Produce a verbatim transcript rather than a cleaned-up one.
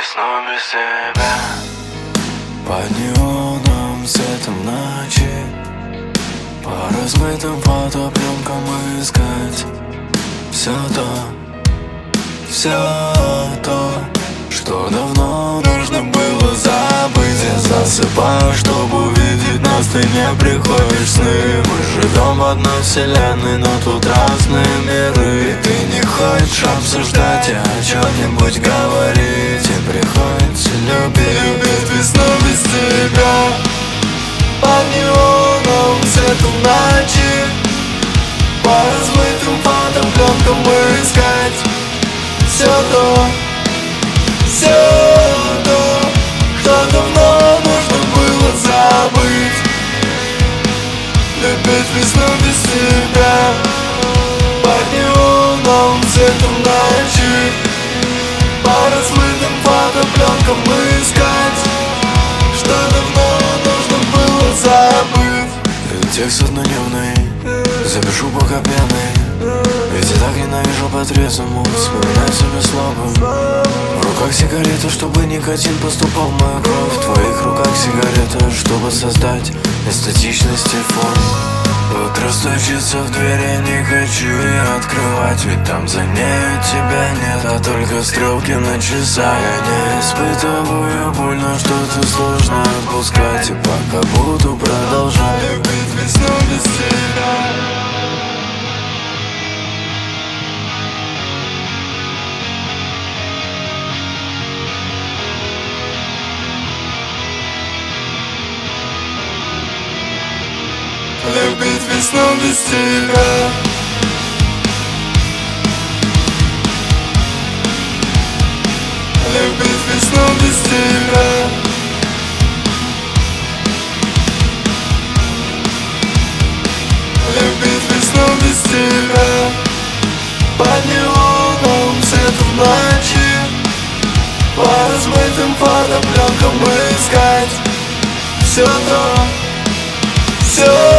весну без тебя. Под неоном светом ночи, по размытым фотопленкам искать все то, все то, что давно нужно было забыть. Я засыпаю, чтобы увидеть нас, ты не приходишь в сны. Мы живем в одной вселенной, но тут разные миры. И ты не хочешь обсуждать и о чем-нибудь говорить, и приходится любить, любить весну без тебя. По неоновым свету ночи, по размытым фотопленкам искать все то, все то, что давно нужно было забыть. Любить весну без тебя. Под неоновым светом ночи, по размытым фотопленкам искать, что давно нужно было забыть. Текст однодневный, запишу пока пьяный, ведь я так ненавижу по-трезвому вспоминать себя слабым. В руках сигарета, чтобы никотин поступал в мою кровь. В твоих руках сигарета, чтобы создать эстетичности фон. Утро стучится в дверь, я не хочу ее открывать, ведь там за нею тебя нет, а только стрелки на часах. Я не испытываю боль, но что-то сложно отпускать, и пока буду продолжать любить весну без тебя. Любить весну без тебя. Любить весну без тебя. Любить весну без тебя. Под неоновым светом ночи, по размытым фотопленкам искать все то, все